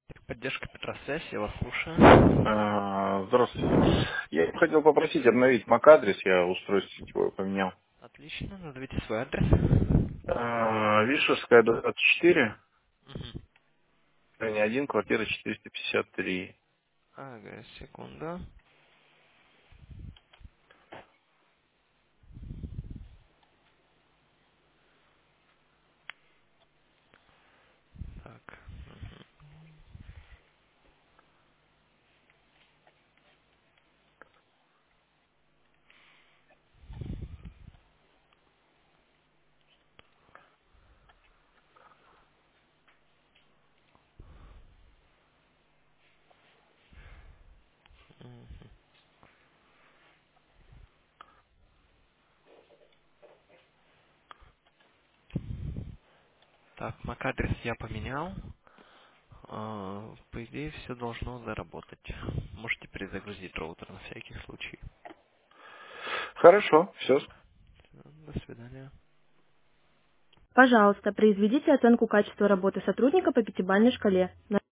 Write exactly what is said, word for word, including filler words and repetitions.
Поддержка Петросвязь, я вас слушаю. А, Здравствуйте. Я хотел попросить обновить мак-адрес, я устройство сетевое поменял. Отлично, назовите свой адрес. А, Вишерская, двадцать четыре, Мгм. здание один, квартира четыреста пятьдесят три. Ага, секунда. Так, так, мак-адрес я поменял. А, По идее, все должно заработать. Можете перезагрузить роутер на всякий случай. Хорошо, все. До свидания. Пожалуйста, произведите оценку качества работы сотрудника по пятибалльной шкале.